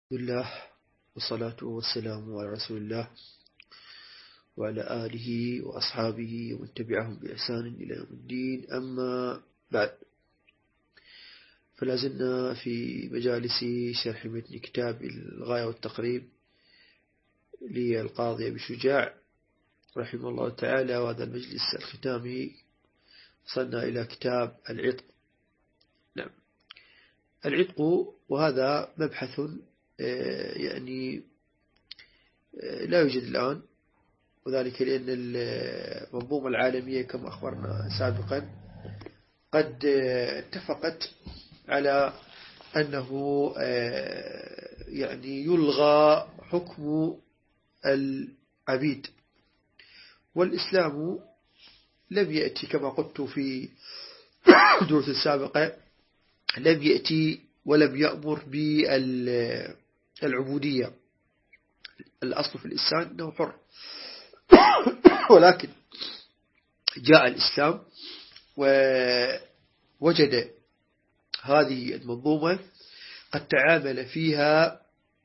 الله والصلاة والسلام على رسول الله وعلى آله وأصحابه ومن تبعهم بإحسان إلى يوم الدين. أما بعد، فلازلنا في مجالس شرح متن كتاب الغاية والتقريب للقاضي أبي شجاع رحمه الله تعالى، وهذا المجلس الختامي وصلنا إلى كتاب العتق. نعم، العتق، وهذا مبحث يعني لا يوجد الآن، وذلك لأن المنظومة العالمية كما أخبرنا سابقا قد اتفقت على أنه يعني يلغى حكم العبيد، والإسلام لم يأتي كما قلت في دروس السابقة، لم يأتي ولم يأمر بالعبودية. الأصل في الإنسان أنه حر، ولكن جاء الإسلام ووجد هذه المنظومة قد تعامل فيها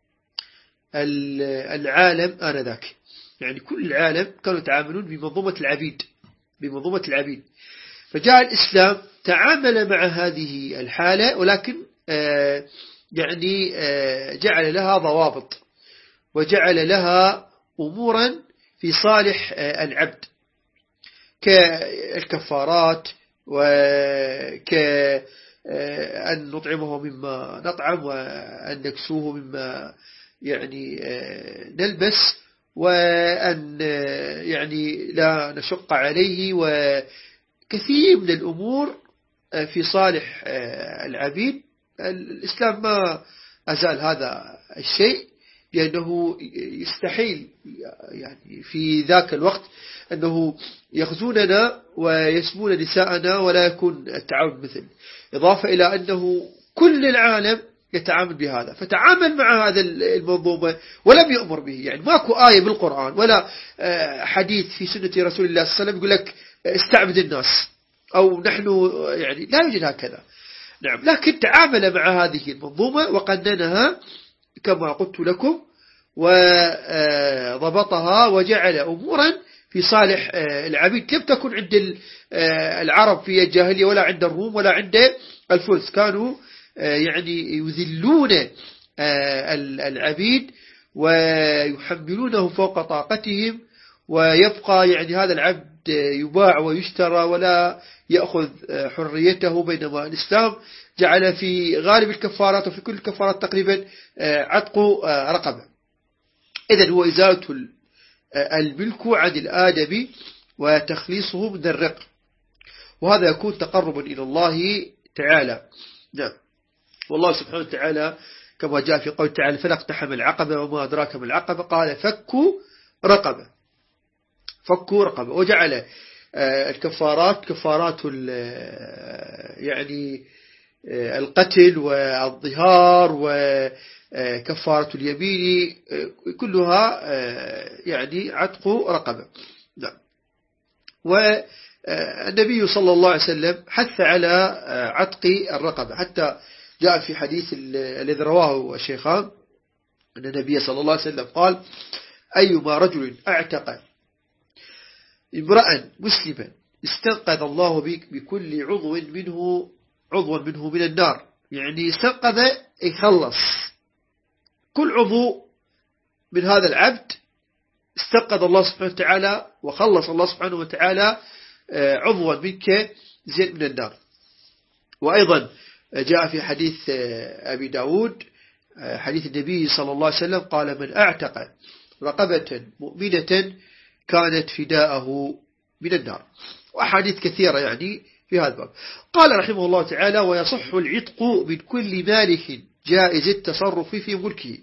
العالم آنذاك، يعني كل العالم كانوا يتعاملون بمنظومة العبيد، فجاء الإسلام تعامل مع هذه الحالة، ولكن يعني جعل لها ضوابط وجعل لها أمورا في صالح العبد كالكفارات، وكأن نطعمه مما نطعم، وأن نكسوه مما يعني نلبس، وأن يعني لا نشق عليه، وكثير من الأمور في صالح العبيد. الإسلام ما أزال هذا الشيء، لأنه يستحيل يعني في ذاك الوقت أنه يخزوننا ويسمون نساءنا ولا يكون التعامل مثل، إضافة إلى أنه كل العالم يتعامل بهذا، فتعامل مع هذا المنظومة ولم يأمر به. يعني ماكو آية بالقرآن ولا حديث في سنة رسول الله صلى الله عليه وسلم يقول لك استعبد الناس، أو نحن يعني لا يوجد هكذا. نعم، لكن تعامل مع هذه المنظومة وقننها كما قلت لكم، وضبطها وجعل أمورا في صالح العبيد. لم تكن عند العرب في الجاهلية، ولا عند الروم، ولا عند الفرس، كانوا يعني يذلون العبيد ويحملونه فوق طاقتهم، ويبقى يعني هذا العبد يباع ويشترى ولا يأخذ حريته، بينما الإسلام جعل في غالب الكفارات وفي كل الكفارات تقريبا عتق رقبة. إذن هو إزالة الملك عن الآدم وتخليصه من الرق، وهذا يكون تقربا إلى الله تعالى. نعم، والله سبحانه وتعالى كما جاء في قول تعالى فلاقتحم العقبة وما أدراك ما العقبة، قال فكوا رقبة، وجعل الكفارات كفارات يعني القتل والظهار وكفارة اليمين، كلها يعني عتق رقبة. نعم، والنبي صلى الله عليه وسلم حث على عتق الرقبة، حتى جاء في حديث الذي رواه الشيخان أن النبي صلى الله عليه وسلم قال أيما رجل اعتق امرأ مسلما استنقذ الله بكل عضو منه من النار. يعني استنقذ يخلص كل عضو من هذا العبد، استنقذ الله سبحانه وتعالى وخلص الله سبحانه وتعالى عضوا منك زين من النار. وأيضا جاء في حديث أبي داود حديث النبي صلى الله عليه وسلم قال من اعتق رقبة مؤمنة كانت فداءه من النار، وأحاديث كثيرة يعني في هذا الباب. قال رحمه الله تعالى ويصح العتق من كل مالك جائز التصرف في ملكه.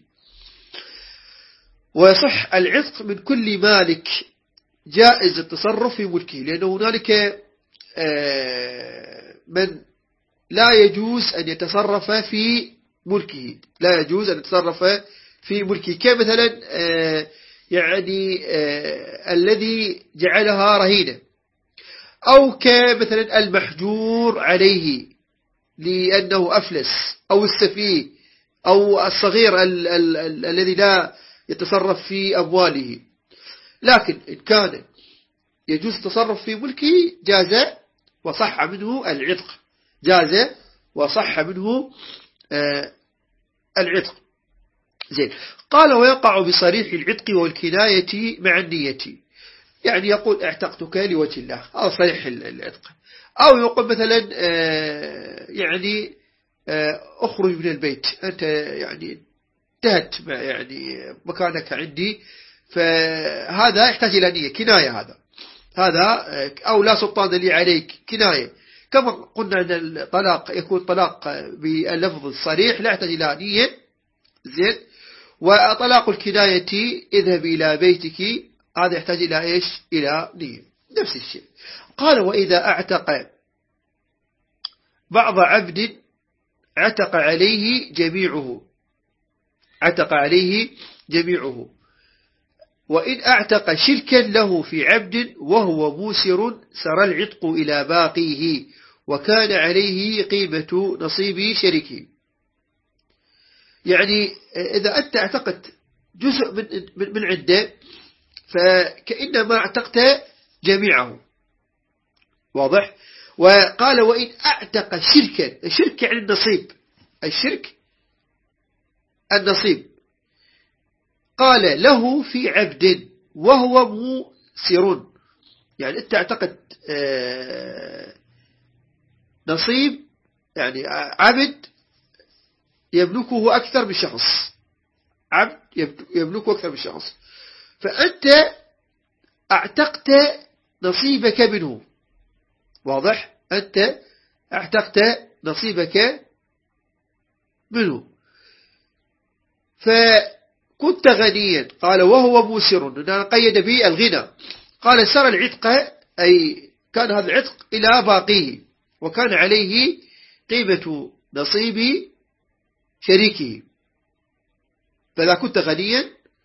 ويصح العتق من كل مالك جائز التصرف في ملكه، لأنه هنالك من لا يجوز أن يتصرف في ملكه، كمثلا يعني الذي جعلها رهينة، أو كمثلا المحجور عليه لأنه أفلس، أو السفيه، أو الصغير الذي لا يتصرف في أمواله. لكن إن كان يجوز التصرف في ملكه جاز وصح منه العتق، جاز وصح منه العتق. زين. قال ويقع بصريح العتق والكناية مع النية، يعني يقول اعتقتك لوجه الله، أو صريح العتق، أو يقول مثلا يعني أخرج من البيت، أنت يعني انتهت يعني مكانك عندي، فهذا يحتاج إلى نية، كناية هذا أو لا سلطان لي عليك، كناية. كما قلنا أن الطلاق يكون طلاق باللفظ الصريح لا يحتاج إلى نية. زين. وطلاق الكناية اذهب إلى بيتك، هذا يحتاج إلى إيش؟ إلى نية. نفس الشيء. قال وإذا اعتق بعض عبد عتق عليه جميعه، عتق عليه جميعه. وإن اعتق شركا له في عبد وهو موسر سر العتق إلى باقيه وكان عليه قيمة نصيب شريكه. يعني إذا أنت اعتقت جزء من عنده فكأنما اعتقت جميعه. واضح؟ وقال وإن اعتق شركا، الشرك يعني النصيب، الشرك النصيب. قال له في عبد وهو موسر، يعني أنت اعتقد نصيب، يعني عبد يملكه أكثر من شخص، عبد يملكه أكثر من شخص، فأنت اعتقت نصيبك منه. واضح؟ أنت اعتقت نصيبك منه فكنت غنيا. قال وهو موسر، قيد به الغنى. قال سر العتق، أي كان هذا العتق إلى باقيه وكان عليه قيمة نصيب شريكه. فإذا كنت غنيا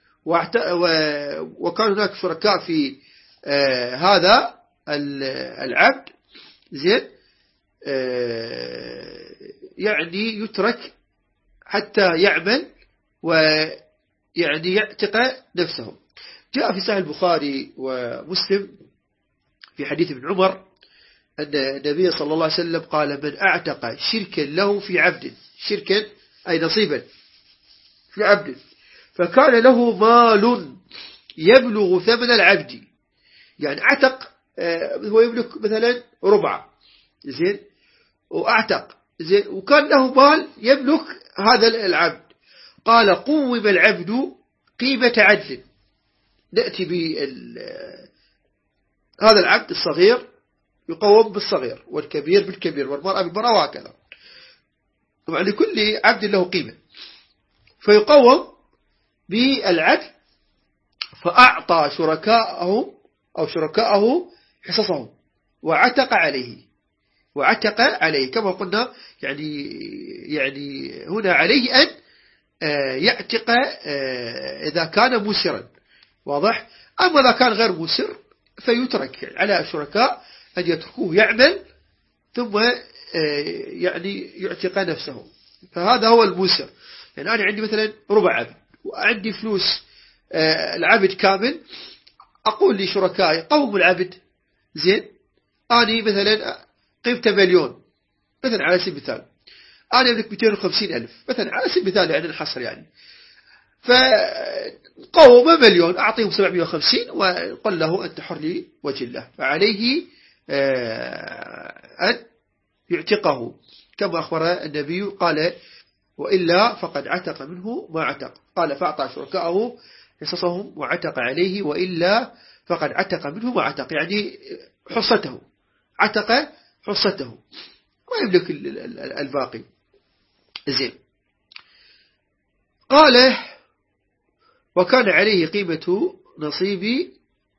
وكان هناك شركاء في هذا العبد، زين، يعني يترك حتى يعمل ويعني يعتق نفسه. جاء في صحيح البخاري ومسلم في حديث ابن عمر أن النبي صلى الله عليه وسلم قال من اعتق شركا له في عبد، شركا أي نصيبا في عبد، فكان له مال يبلغ ثمن العبد، يعني اعتق هو يملك مثلا ربع، زين، واعتق، زين، وكان له مال يملك هذا العبد. قال قوم العبد قيمة عدل، نأتي هذا العبد الصغير يقوم بالصغير والكبير بالكبير والمرأة بالمرأة وهكذا، طبعا لكل عبد له قيمة، فيقوم بالعدل. فأعطى شركاءه حصصهم وعتق عليه كما قلنا، يعني هنا عليه أن يعتق إذا كان مسرا. واضح؟ أما إذا كان غير مسر فيترك على الشركاء أن يتركوه يعمل ثم يعني يعتق نفسه. فهذا هو المسر. يعني أنا عندي مثلا ربع عبد وعندي فلوس العبد كامل، أقول لشركائي قوموا العبد، زين، أنا مثلا قيمته مليون مثلا على سبيل المثال، أنا أملك 250,000 مثلا على سبيل المثال، يعني الحصر يعني، فقوم مليون أعطيهم 750 وقل له أنت حر لي وجه الله، فعليه أن يعتقه كما أخبر النبي قال وإلا فقد عتق منه ما عتق. قال فأعطى شركاءه حصصهم وعتق عليه وإلا فقد عتق منه ما عتق، يعني حصته، عتق حصته ويملك الباقي. زين. قال وكان عليه قيمة نصيب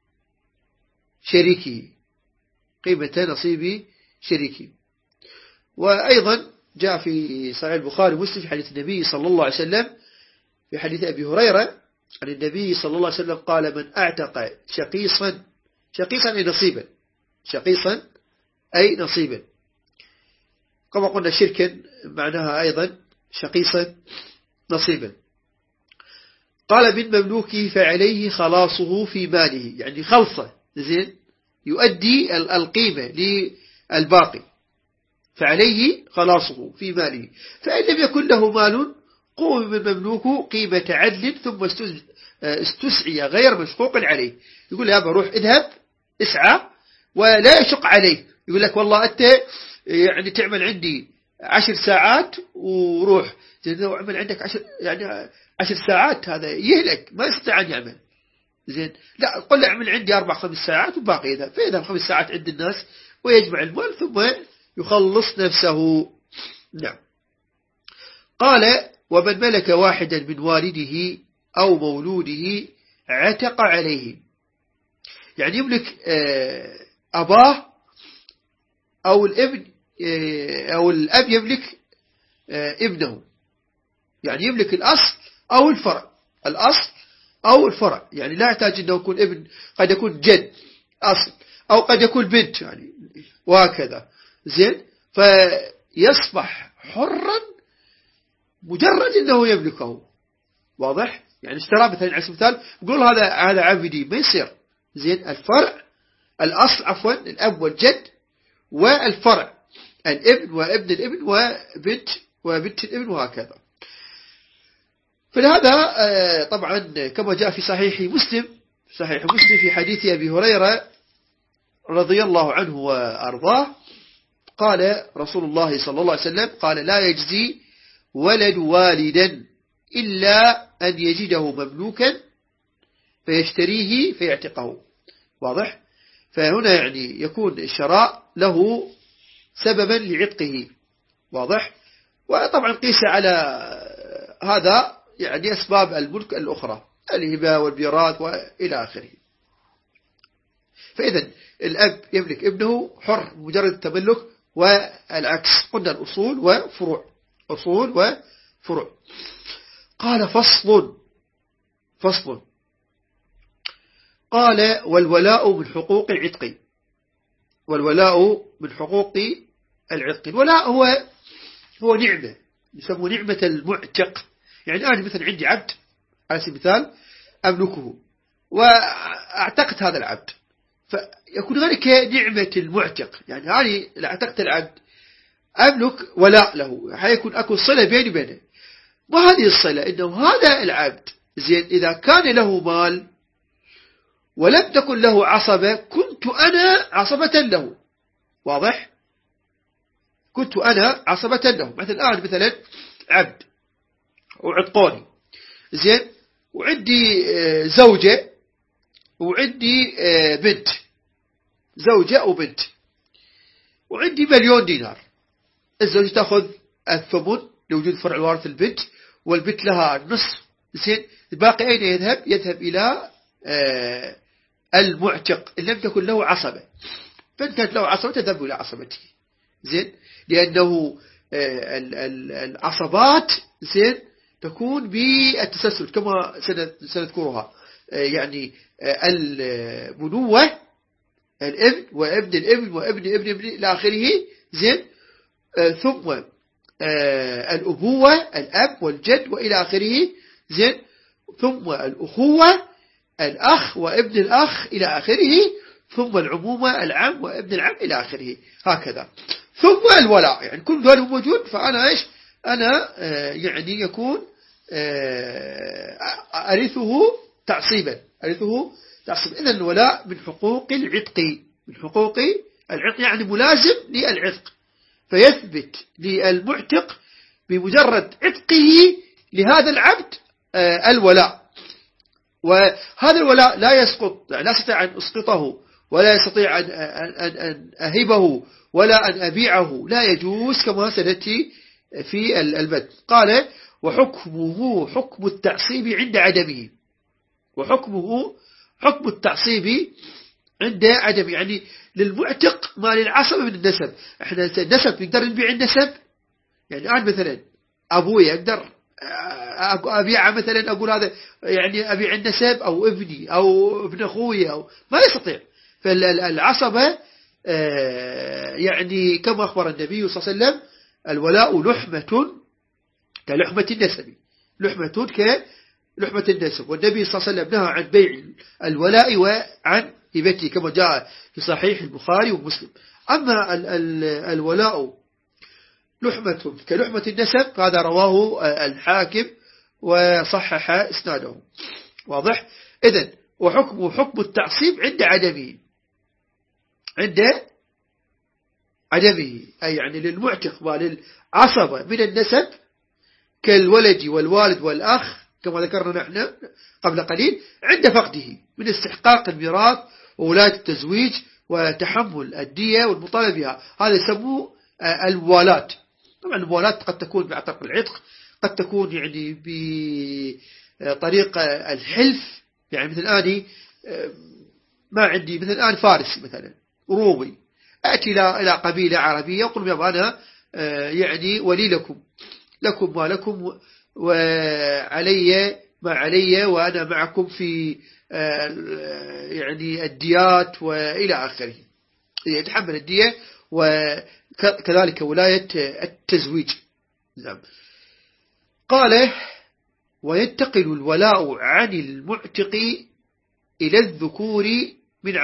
شريكه، قيمة نصيب شريكه. وأيضا جاء في صحيح البخاري ومسلم في حديث النبي صلى الله عليه وسلم في حديث أبي هريرة عن النبي صلى الله عليه وسلم قال من اعتق شقيصا أي نصيبا، شقيصا أي نصيبا، كما قلنا شركا معناها أيضا شقيصا نصيبا. قال من مملوكه فعليه خلاصه في ماله، يعني خلصه زين يؤدي القيمة للباقي، فعليه خلاصه في ماله. فإن لم يكن له مال قوم من مملوكه قيمة عدل ثم استسعي غير مشقوق عليه. يقول يا بروح اذهب اسعى ولا يشق عليه. يقول لك والله أنت يعني تعمل عندي 10 ساعات وروح، زين لو عمل عندك 10 ساعات هذا يهلك ما يستطيع أن يعمل. زين لا قل له اعمل عندي 4-5 ساعات وباقي يذهب، فيذهب 5 ساعات عند الناس ويجمع المال ثم يخلص نفسه. نعم. قال ومن ملك واحدا من والده أو مولوده عتق عليه، يعني يملك أباه أو الابن أو الأب يملك ابنه، يعني يملك الأصل أو الفرع، الأصل أو الفرع، يعني لا يحتاج أنه يكون ابن، قد يكون جد أصل أو قد يكون بنت يعني وهكذا. زين فيصبح حرا مجرد أنه يملكه. واضح؟ يعني اشترى مثلا على سبيل المثال يقول هذا عبدي، ما يصير. زين الفرع الأصل عفوا الأب والجد، والفرع الابن وابن الابن وبنت الابن وهكذا. فلهذا طبعا كما جاء في صحيح مسلم في حديث أبي هريرة رضي الله عنه وأرضاه قال رسول الله صلى الله عليه وسلم قال لا يجزي ولد والدا إلا أن يجده مملوكا فيشتريه فيعتقه. واضح؟ فهنا يعني يكون الشراء له سببا لعتقه. واضح؟ وطبعا قيس على هذا يعني أسباب الملك الأخرى الهبة والبيراث وإلى آخره. فإذا الأب يملك ابنه حر مجرد التملك، والعكس قلنا الأصول وفروع، أصول وفروع. قال فصل قال والولاء من حقوق العتق، والولاء من حقوق العتق. الولاء هو نعمة يسمى نعمة المعتق. يعني أنا مثلا عندي عبد على سبيل المثال أملكه وأعتقت هذا العبد، فيكون ذلك نعمة المعتق. يعني هذه اعتقت العبد أملك ولاء له، حيكون أكو صلة بيني وبينه. ما هذه الصلة؟ إنه هذا العبد زين إذا كان له مال ولم تكن له عصبة كنت أنا عصبة له. واضح؟ كنت أنا عصبة له. مثلا عبد وعتقوني زين، وعندي زوجة وعندي بنت، زوجة وبنت، وعندي 1,000,000 دينار. الزوجة تأخذ الثمن لوجود فرع الوارث البنت، والبنت لها النصف. زين الباقي أين يذهب؟ يذهب إلى المعتق إن لم تكن له عصبة. فإن كانت له عصبة تذهب إلى عصبته. زين لأنه العصبات زين تكون بالتسلسل كما سنذكرها. يعني البنوة الابن وابن الابن وابن ابن ابن إلى آخره. زين ثم الأبوة الأب والجد وإلى آخره. زين ثم الأخوة الأخ وابن الأخ إلى آخره، ثم العمومة العم وابن العم إلى آخره هكذا. ثم الولاء، يعني كل ذلك موجود، فأنا إيش أنا يعني يكون أرثه تعصيبا. إذن الولاء من حقوق العتق، من حقوق العتق يعني ملازم للعتق، فيثبت للمعتق بمجرد عتقه لهذا العبد الولاء. وهذا الولاء لا يسقط، لا أستطيع أن أسقطه ولا يستطيع أن أهبه ولا أن أبيعه، لا يجوز كما سنأتي في البدء. قال وحكمه حكم التعصيب عند عدمه، وحكمه حكم التعصيب عند عدمه. يعني للمعتق ما للعصبة من النسب. احنا النسب نقدر نبيع النسب، يعني أنا مثلا أبوي أقدر أبيع مثلا أقول هذا يعني أبيع النسب أو ابني أو ابن أخوي أو ما يستطيع. فالعصبة يعني كما أخبر النبي صلى الله عليه وسلم الولاء لحمة كلحمة النسب، لحمة كلحمة النسب. والنبي صلى الله عليه وسلم نهى عن بيع الولاء وعن هبته كما جاء في صحيح البخاري ومسلم. أما الولاء لحمة كلحمة النسب هذا رواه الحاكم وصحح إسناده. واضح؟ إذن وحكم التعصيب عند عدمه، أي يعني للمعتق وللعصبة من النسب كالولد والوالد والأخ كما ذكرنا نحن قبل قليل عند فقده من استحقاق الميراث وولاية التزويج وتحمل الدية والمطالبة بها. هذا يسموه الولاة. طبعا الولاة قد تكون بعطق العتق، قد تكون يعني بطريقة الحلف، يعني مثل آني ما عندي مثل آن فارس مثلا رومي، أتي إلى قبيلة عربية وقل يا أنا يعني ولي لكم ما لكم وعلي ما علي وأنا معكم في يعني الديات وإلى آخره، يتحمل الدية وكذلك ولاية التزويج. نعم. قال وينتقل الولاء عن المعتق إلى الذكور من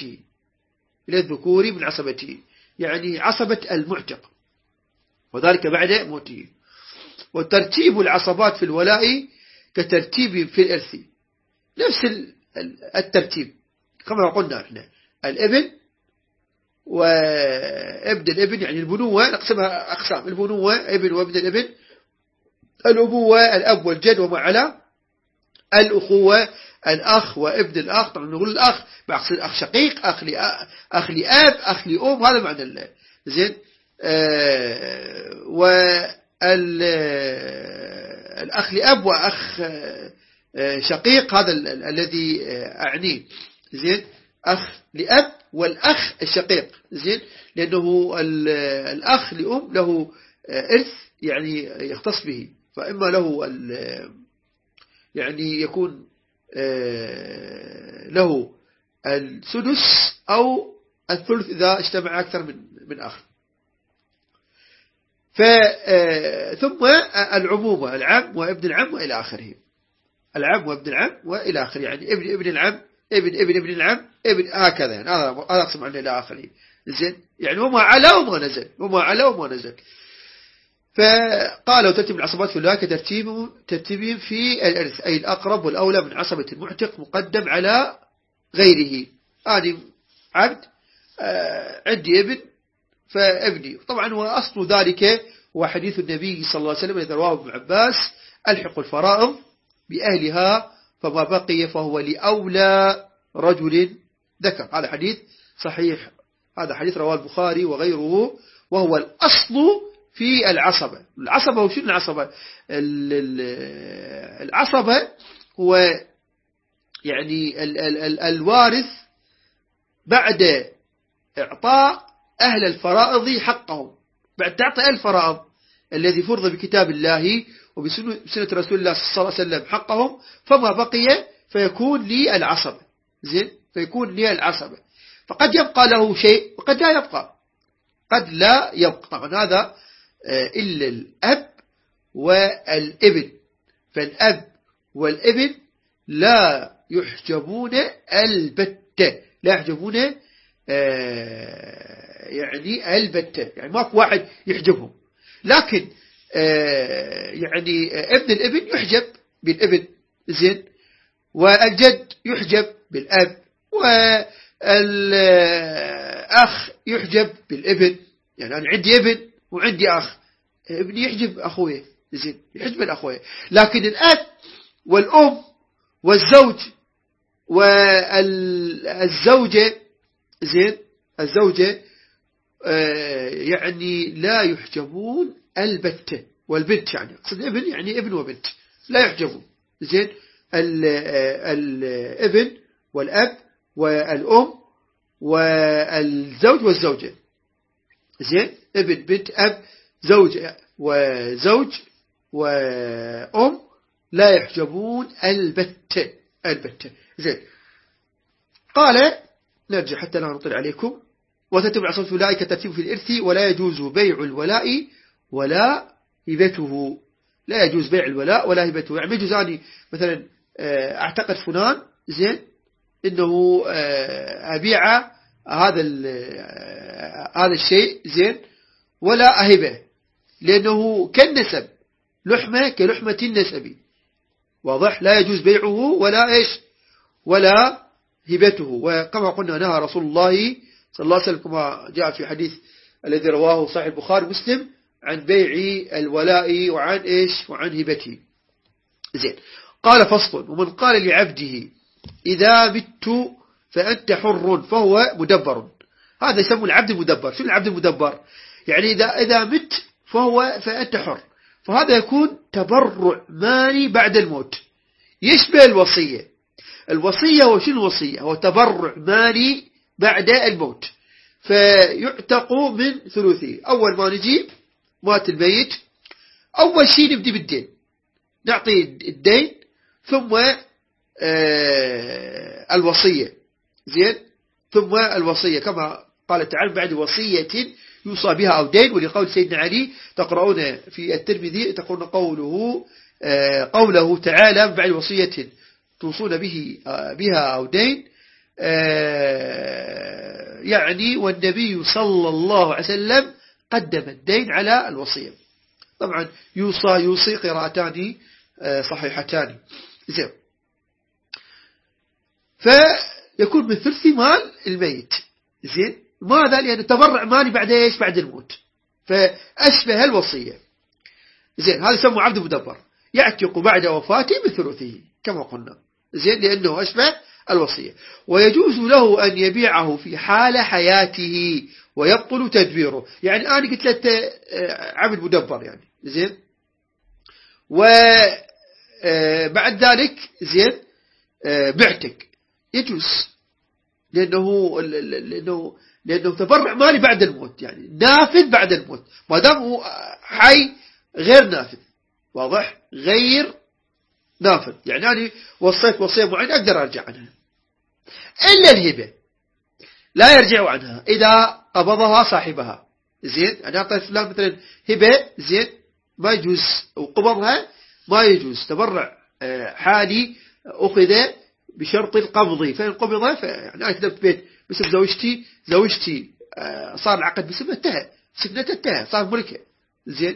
عصبته، يعني عصبة المعتق، وذلك بعد موته. وترتيب العصبات في الولاء كترتيب في الإرث، نفس الترتيب كما قلنا احنا الابن وابن الابن، يعني البنوة نقسمها أقسام: البنوة ابن وابن الابن، الأبوة الأب والجد وما على، الأخوة الأخ وابن الأخ. طبعا نقول الأخ بأقصد أخ شقيق، أخ لأب، أخ لأم، هذا معنى زين. والأخ لأب وأخ شقيق هذا الذي أعنيه، زين. أخ لأب والأخ الشقيق، زين، لأنه الأخ لأم له إرث يعني يختص به، فإما له يعني يكون له السدس أو الثلث إذا اجتمع أكثر من أخ. ثم العمومة: العم وابن العم وإلى آخره، العم وابن العم وإلى آخره، يعني ابن العم، ابن العم، هكذا، يعني هذا أقسم عنه إلى آخره، زين، يعني وما علا وما نزل. فقال وترتيب العصبات في الولاء كترتيبهم في الإرث، أي الأقرب والأولى من عصبة المعتق مقدم على غيره. هذه عبد عندي ابن فابني. طبعا وأصل ذلك وحديث النبي صلى الله عليه وسلم الذي رواه ابن عباس: ألحق الفرائض بأهلها فما بقي فهو لأولى رجل ذكر. هذا حديث صحيح، هذا حديث رواه البخاري وغيره، وهو الأصل في العصبة. وشنو العصبة؟ العصبة هو يعني الوارث بعد إعطاء أهل الفرائض حقهم، بعد تعطي الفرائض الذي فرض بكتاب الله وبسنة رسول الله صلى الله عليه وسلم حقهم، فما بقي فيكون لي العصبة، زين، فيكون لي العصبة. فقد يبقى له شيء وقد لا يبقى، طبعا هذا إلا الأب والابن، فالأب والابن لا يحجبون البتة، لا يحجبون يعني البتة، يعني ماكو واحد يحجبهم. لكن يعني ابن الابن يحجب بالابن، زين، والجد يحجب بالأب، والأخ يحجب بالابن. يعني أنا عندي ابن وعندي أخ، ابني يحجب أخوه، زين، يحجب الأخوه. لكن الأب والأم والزوج والزوجة، زين، الزوجة يعني لا يحجبون البتة، والبنت يعني أقصد ابن، يعني ابن وبنت لا يحجبون، زين. الابن والأب والأم والزوج والزوجة، زين، ابن بنت أب زوج وزوج وأم لا يحجبون البتة، زين. قال نرجع حتى لا نطل عليكم: وتتبع عصبة الولاء كترتيب في الإرث ولا يجوز بيع الولاء ولا هبته، لا يجوز بيع الولاء ولا هبته. يعني يجوز أني مثلا أعتقد فلان زين إنه أبيع هذا الشيء زين ولا أهبه، لأنه كالنسب، لحمة كلحمة النسب، واضح، لا يجوز بيعه ولا إيش ولا هبته. وكما قلنا نهى رسول الله صلى الله عليه وسلم كما جاء في حديث الذي رواه صحيح البخاري ومسلم عن بيع الولاء وعن إيش وعن هبته. زين. قال فصل: ومن قال لعبده إذا مت فأنت حر فهو مدبر. هذا يسمى العبد المدبر. شو العبد المدبر؟ يعني إذا مت فأنت حر، فهذا يكون تبرع مالي بعد الموت، يشبه الوصية. الوصية هو شو الوصية؟ هو تبرع مالي بعد الموت، فيعتق من ثلثه. أول ما نجي مات الميت، أول شيء نبدي بالدين، نعطي الدين، ثم الوصية، زين، ثم الوصية كما قال تعالى: بعد وصية يوصى بها أو دين. ولقول سيدنا علي تقرؤون في الترمذي تقولون قوله تعالى: بعد وصية توصون بها أو دين، يعني والنبي صلى الله عليه وسلم قدم الدين على الوصية. طبعا يوصي قراءتان صحيحتان. زين. فيكون من ثلث مال الميت. زين. ماذا؟ لأنه تبرع مالي بعد إيش؟ بعد الموت، فأشبه الوصية. زين. هذا يسمى عبد مدبر، يعتق بعد وفاته بثلثه كما قلنا. زين، لأنه أشبه الوصية. ويجوز له أن يبيعه في حال حياته ويبطل تدبيره. يعني أنا قلت له عبد مدبر يعني. زين. وبعد ذلك زين بعتك، يجوز، لأنه تبرع مالي بعد الموت، يعني نافذ بعد الموت، ما دام هو حي غير نافذ، واضح، غير نافذ. يعني أنا وصيت وصية معينة أقدر أرجع عنها، إلا الهبة لا يرجع عنها إذا قبضها صاحبها. زين. أنا أعطيت فلان مثلا هبة، زين، ما يجوز، وقبضها ما يجوز، تبرع حالي أخذ بشرط القبض، فإن قبضها يعني أنا كتبت بيت باسم زوجتي صار العقد باسمها، انتهى، سكنته انتهى، صار ملكه. زين.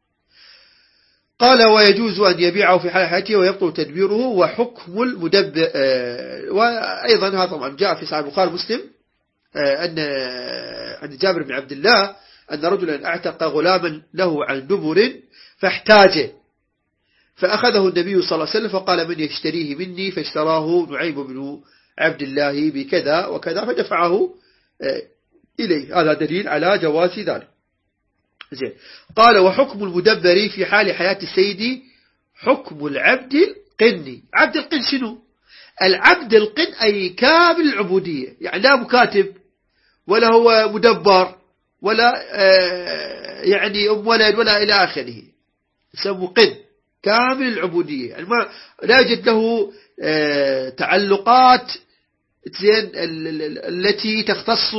قال: ويجوز أن يبيعه في حال حياته ويبطل تدبيره. وحكم المدبر، وأيضا هذا طبعا جاء في صحيح البخاري ومسلم أن عند جابر بن عبد الله أن رجلا اعتق غلاما له عن دبر فاحتاج، فأخذه النبي صلى الله عليه وسلم فقال: من يشتريه مني؟ فاشتراه نعيم بن عبد الله بكذا وكذا، فدفعه إليه. هذا دليل على جواز ذلك. زين. قال: وحكم المدبر في حال حياة السيد حكم العبد القني. عبد القن شنو؟ العبد القن أي كامل العبودية، يعني لا مكاتب ولا هو مدبر ولا يعني ولد ولا إلى آخره، يسمى قن، كامل العبودية، يعني ما لا يوجد له تعلقات زين التي تختص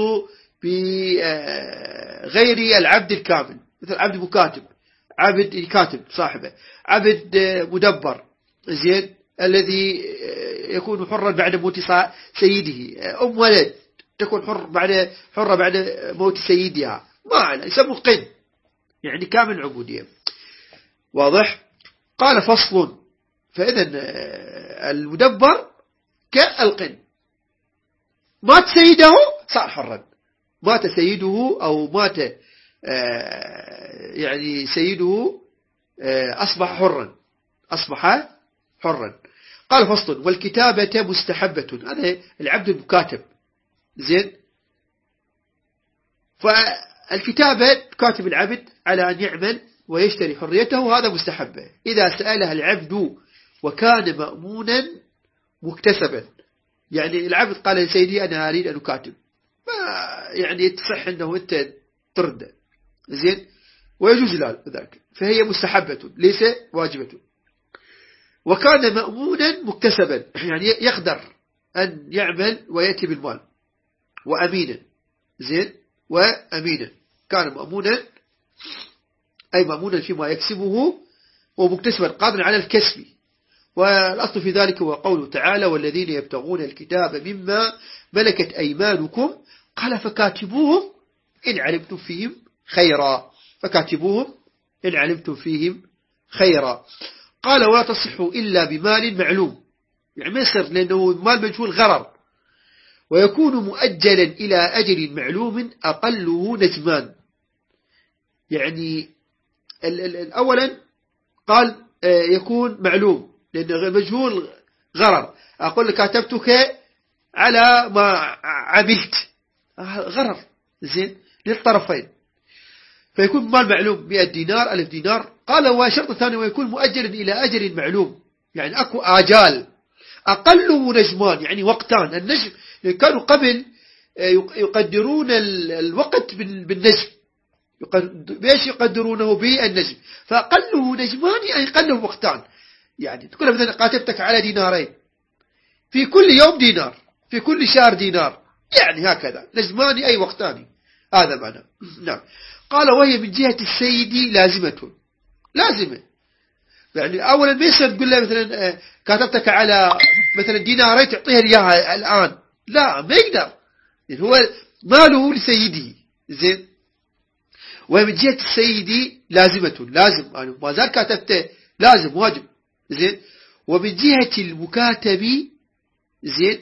بغير العبد الكامل، مثل عبد مكاتب، عبد كاتب صاحبه، عبد مدبر، زين، الذي يكون حرا بعد موت سيده، ولد تكون حرة بعد موت سيدها، ما على، يسمى قن، يعني كامل العبودية، واضح. قال: فصل: فإذا المدبر كالقن، مات سيده صار حرا، مات سيده أو مات يعني سيده أصبح حرا. قال: فصل: والكتابة مستحبة. هذا العبد المكاتب. زين. فالكتابة كاتب العبد على أن يعمل ويشتري حريته، هذا مستحبة إذا سألها العبد وكان مأمونا مكتسبا. يعني العبد قال لسيدي أنا أريد أن أكاتب، ما يعني تصح أنه أنت ترد. زين. ويجوز ذلك، فهي مستحبة ليس واجبة. وكان مأمونا مكتسبا، يعني يقدر أن يعمل ويأتي بالمال، وأمينا. زين. وأمينا، كان مأمونا أي مأمونا فيما يكسبه ومكتسبا قادرا على الكسب. والأصل في ذلك هو قوله تعالى والذين يبتغون الكتاب مما ملكت أيمانكم قال فكاتبوهم إن علمتم فيهم خيرا، فكاتبوهم إن علمتم فيهم خيرا. قال ولا تصحوا إلا بمال معلوم، يعني ما يصير لأنه مال مجهول غرر. ويكون مؤجلا إلى أجل معلوم أقله نجمان. يعني أولا قال يكون معلوم لأنه مجهول غرر. أقول لك كاتبتك على ما عملت غرر زين للطرفين، فيكون مال معلوم 100 دينار 1000 دينار. قال وشرط ثاني ويكون مؤجلا إلى أجل معلوم، يعني أكو آجال أقله نجمان يعني وقتان. النجم كانوا قبل يقدرون الوقت بالنجم، بإيش يقدرونه بالنجم، فأقله نجمان أي أقله وقتان. يعني تقول مثلا قاتبتك على دينارين في كل يوم دينار في كل شهر دينار، يعني هكذا نجمان أي وقتان، هذا معنى. نعم. قال وهي من جهة السيد لازمة. يعني أولا ما يصير تقول له مثلا كاتبتك على مثلا دينارين تعطيها إياها الآن، لا ما يقدر، يعني هو ماله لسيده زين. وهي من جهة السيد لازمة، لازم يعني ما زال كاتبته لازم واجب زين. ومن جهة المكاتب زين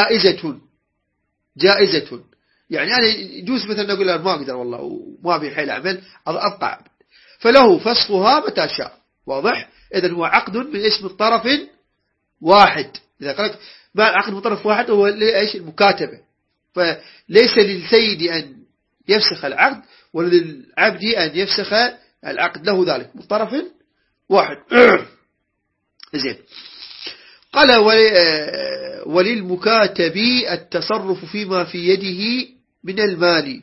جائزة، يعني أنا يجوز مثلا أقول له ما أقدر والله وما أبي حيل أعمل أبقى عبد، فله فسخها متى شاء. واضح؟ إذن هو عقد من اسم الطرف واحد. إذا قلت ما عقد من طرف واحد هو إيش المكاتبة، فليس للسيد أن يفسخ العقد وللعبد أن يفسخ العقد، له ذلك من طرف واحد. زين. قال وللمكاتب التصرف فيما في يده من المال.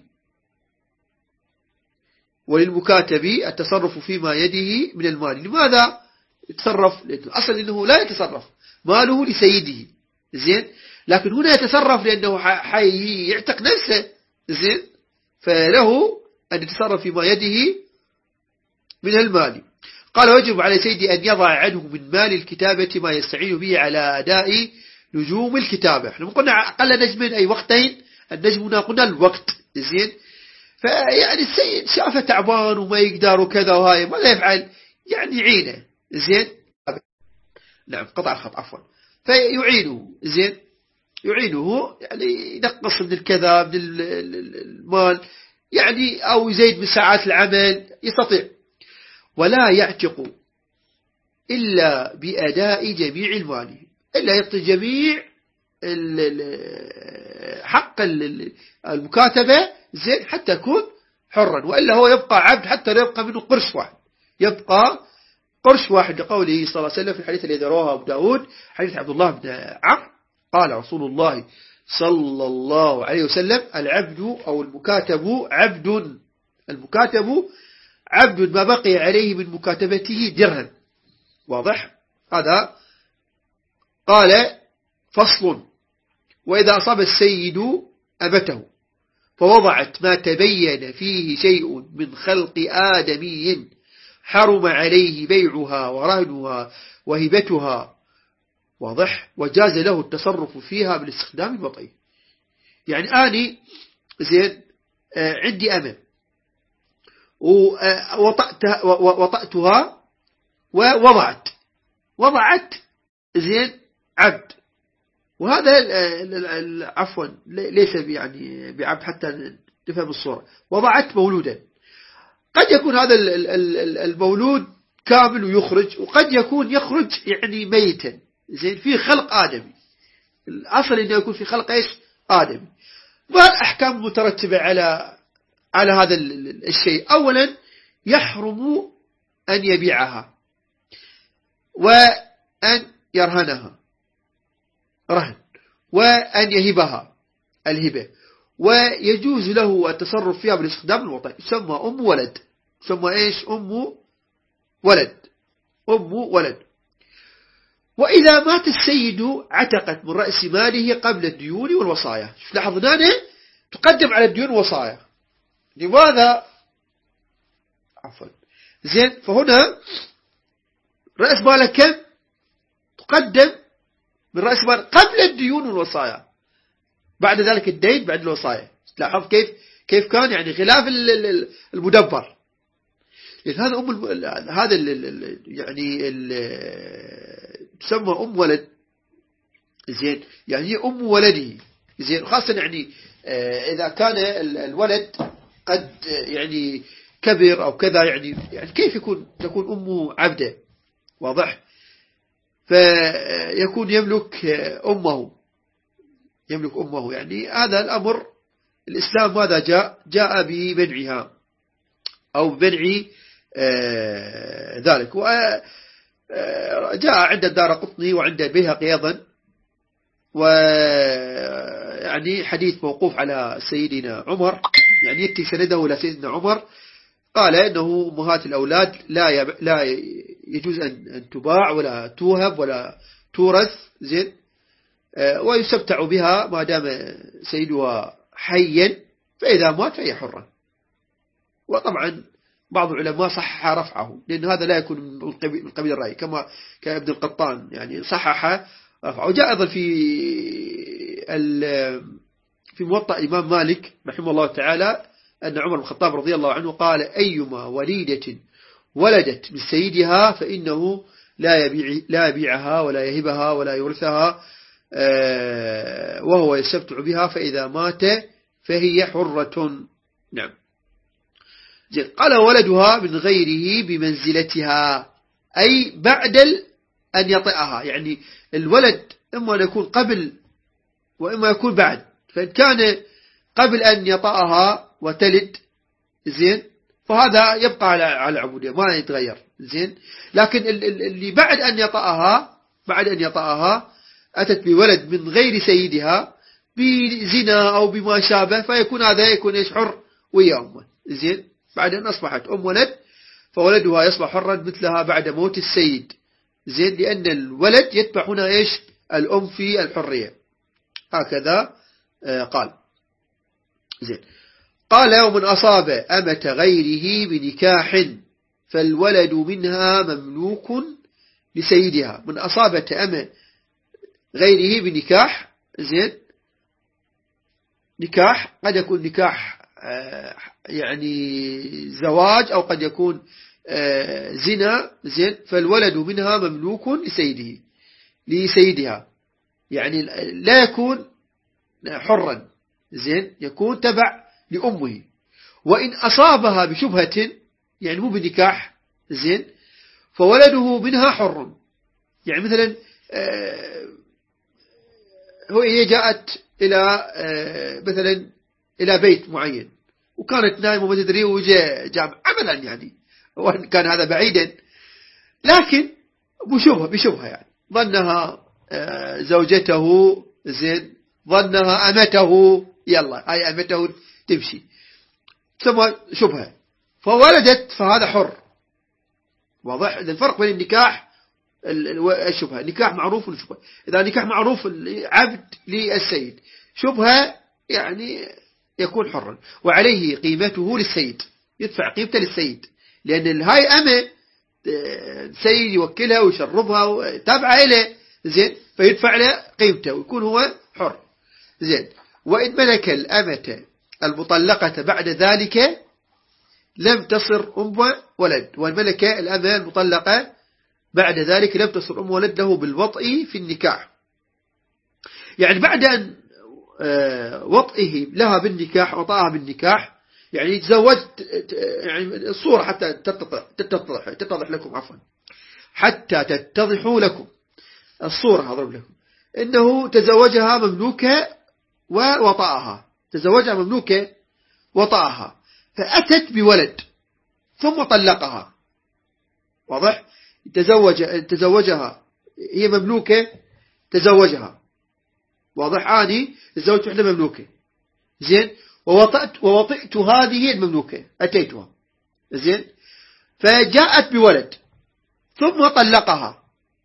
وللمكاتب التصرف فيما يده من المال. لماذا يتصرف؟ لأنه أصلا إنه لا يتصرف، ماله لسيده زين، لكن هنا يتصرف لأنه يعتق نفسه زين، فله أن يتصرف فيما يده من المال. قال ويجب على سيدي أن يضع عنه من مال الكتابة ما يستعين به على أداء نجوم الكتابة. احنا قلنا أقل نجمين أي وقتين، النجم هنا قلنا الوقت زين. فيعني السيد شافه تعبان وما يقدر وكذا وهاي ماذا يفعل؟ يعني يعينه زين. نعم قطع الخط عفوا. فيعينه زين، يعينه يعني ينقص من الكذا من المال يعني، أو يزيد من ساعات العمل يستطيع. ولا يعتق إلا بأداء جميع المال، إلا يعطي جميع حق المكاتبة زين حتى يكون حرا، وإلا هو يبقى عبد حتى لا يبقى منه قرش واحد، يبقى قرش واحد، لقوله صلى الله عليه وسلم في الحديث الذي رواه أبو داود حديث عبد الله بن عمرو قال رسول الله صلى الله عليه وسلم العبد أو المكاتب عبد، المكاتب عبد ما بقي عليه من مكاتبته درهم. واضح هذا؟ قال فصل وإذا أصاب السيد أمته فوضعت ما تبين فيه شيء من خلق آدمي حرم عليه بيعها ورهنها وهبتها. واضح؟ وجاز له التصرف فيها بالاستخدام الوطئي. يعني آني زين عندي أمة وطأتها ووضعت زين عبد، وهذا عفوا ليس يعني بعبد حتى تفهم الصورة، وضعت مولودا. قد يكون هذا المولود كامل ويخرج، وقد يكون يخرج يعني ميتا زين في خلق آدمي. الأصل إنه يكون في خلق إيش آدمي. ما الأحكام المترتبة على هذا الشيء؟ أولا يحرم أن يبيعها وأن يرهنها رهن وأن يهبها الهبة، ويجوز له التصرف فيها بالاستخدام الوطني. يسمى أم ولد، يسمى إيش أم ولد. وإذا مات السيد عتقت من رأس ماله قبل الديون والوصايا. لاحظنا تقدم على الديون والوصايا. لماذا؟ عفوا زين. فهنا رأس مالك كم؟ تقدم من رأس مال قبل الديون والوصايا، بعد ذلك الدين بعد الوصايا. لاحظ كيف كان يعني خلاف المدبر. هذا هذا يعني تسمى ولد، زين، يعني هي ولده، زين، خاصة يعني إذا كان الولد قد يعني كبر أو كذا، يعني كيف تكون أمه عبدة، واضح، فيكون يملك أمه، يعني هذا الأمر الإسلام ماذا جاء بمنعها أو بمنع ذلك. وجاء عند الدارقطني وعند البيهقي أيضا، ويعني حديث موقوف على سيدنا عمر، يعني يكتب سنده إلى سيدنا عمر، قال إنه أمهات الأولاد لا يجوز أن تباع ولا توهب ولا تورث، زين، ويستمتع بها ما دام سيدها حيا، فإذا مات فهي حرة. وطبعا بعض العلماء صحح رفعه، لأن هذا لا يكون من قبيل الرأي، كما كان ابن القطان يعني صحح رفعه. وجاء أيضا في موطأ الإمام مالك رحمه الله تعالى أن عمر بن الخطاب رضي الله عنه قال: أيما وليدة ولدت من سيدها فإنه لا يبيعها ولا يهبها ولا يورثها وهو يستمتع بها، فإذا مات فهي حرة. نعم. قال: ولدها من غيره بمنزلتها، أي بعد أن يطئها، يعني الولد إما أن يكون قبل وإما يكون بعد، فإن كان قبل أن يطأها وتلد، زين، فهذا يبقى على العبودية ما يتغير، زين. لكن اللي بعد أن يطأها أتت بولد من غير سيدها بزنا أو بما شابه، فيكون هذا يكون حر ويا أمه، زين، بعد أن أصبحت أم ولد، فولدها يصبح حرا مثلها بعد موت السيد، زين، لأن الولد يتبع هنا الأم في الحرية. هكذا قال، زين. قال: ومن أصاب أمة غيره بنكاح فالولد منها مملوك لسيدها. من أصابت أمة غيره بنكاح، زين، نكاح قد يكون نكاح يعني زواج، أو قد يكون زنا، زين، فالولد منها مملوك لسيدها، يعني لا يكون حرا، زين، يكون تبع لأمه. وإن أصابها بشبهة، يعني مو بنكاح، زين، فولده منها حر. يعني مثلا هي جاءت إلى مثلا إلى بيت معين وكانت نايمة وما تدري، وجاء عملا، يعني وإن كان هذا بعيدا، لكن بشبهة يعني ظنها زوجته، زين، ظنها أمته، يلا هاي أمته تمشي، ثم شبهة فولدت، فهذا حر، واضح. الفرق بين النكاح الشبهة، نكاح معروف والشبهة. إذا نكاح معروف عبد للسيد، شبهة يعني يكون حرا، وعليه قيمته للسيد، يدفع قيمته للسيد، لأن هاي أمة السيد يوكلها ويشربها وتابعها إليه، زين، فيدفع له قيمته ويكون هو حر، زين. وإن ملك الأمة المطلقة بعد ذلك لم تصر أم ولد. وإن ملك الأمة المطلقة بعد ذلك لم تصر أم ولد له بالوطء في النكاح، يعني بعد أن وطئه لها بالنكاح، وطأها بالنكاح، يعني تزوجت، يعني الصورة حتى تتضح لكم، عفوا، حتى تتضحوا لكم الصورة، أضرب لكم. إنه تزوجها مملوكة ووطأها، تزوجها مملوكة وطأها، فأتت بولد ثم طلقها، واضح. تزوجها هي مملوكة، تزوجها، واضح. أني تزوجت وحدة مملوكة، زين، ووطئت هذه المملوكة، أتيتها، زين، فجاءت بولد ثم طلقها،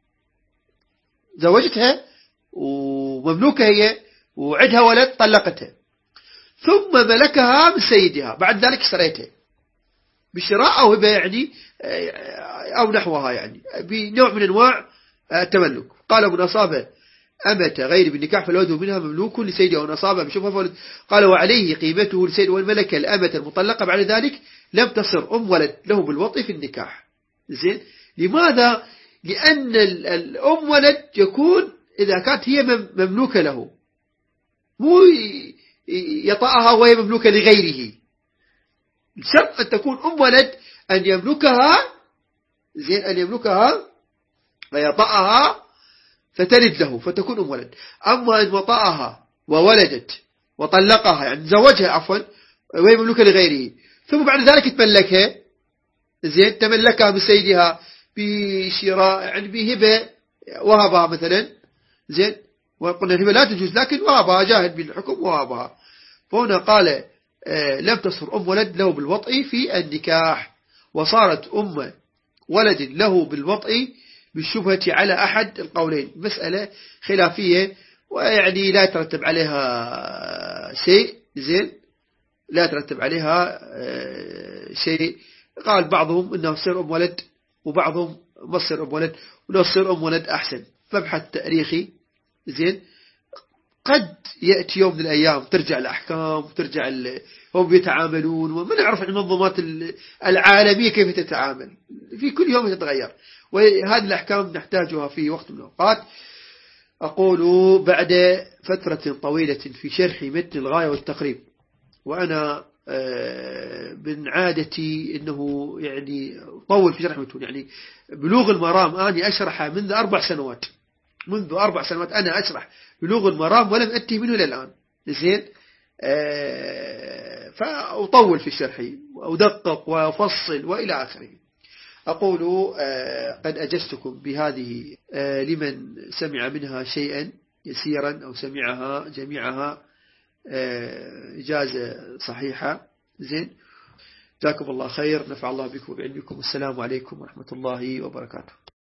زوجتها ومملوكة هي وعدها ولد، طلقتها، ثم ملكها من سيدها، بعد ذلك اشتريتها، بشراء أو هبة يعني أو نحوها يعني بنوع من أنواع التملك. قال من أصاب أمة غير بالنكاح فالولد منها مملوك لسيده أو أصابها بشبهة فولد. قال وعليه قيمته لسيده والملكة الأمة المطلقة بعد ذلك لم تصر أم ولد له بالوطء في النكاح. زين. لماذا؟ لأن الأم ولد يكون إذا كانت هي مملوكة له، مو يطأها وهي مملوكة لغيره. الشرط أن تكون أم ولد أن يملكها، زين، أن يملكها ويطأها فتلد له فتكون أم ولد. أما أن وطأها وولدت وطلقها يعني زوجها عفوا وهي مملوكة لغيره ثم بعد ذلك تملكها، زين، تملكها بسيدها بشراء يعني بهبة وهبها مثلا، زين، وقلنا الهبة لا تجوز لكن وهبها جاهد بالحكم وهبها. فهنا قال لم تصر أم ولد له بالوطء في النكاح، وصارت أم ولد له بالوطء بالشبهة على أحد القولين. مسألة خلافية ويعني لا يترتب عليها شيء، زين، لا يترتب عليها شيء. قال بعضهم إنه صير أم ولد وبعضهم ما صير أم ولد ولو صير أم ولد أحسن. مبحث تاريخي، زين، قد يأتي يوم من الأيام ترجع الأحكام وترجع هم بيتعاملون وما نعرف المنظمات العالمية كيف تتعامل، في كل يوم تتغير، وهذه الأحكام نحتاجها في وقت من الأوقات. أقول بعد فترة طويلة في شرح متن الغاية والتقريب، وأنا من عادتي أنه يعني طول في شرح متن، يعني بلوغ المرام أنا أشرح منذ 4 سنوات، منذ 4 سنوات أنا أشرح بلوغ المرام ولم أنتهي منه إلى الآن، زين. فأطول في شرحي وأدقق وأفصل وإلى آخره. أقول قد أجزتكم بهذه لمن سمع منها شيئا يسيرا أو سمعها جميعها إجازة صحيحة، زين. جزاكم الله خير، نفع الله بكم وبعلمكم. السلام عليكم ورحمة الله وبركاته.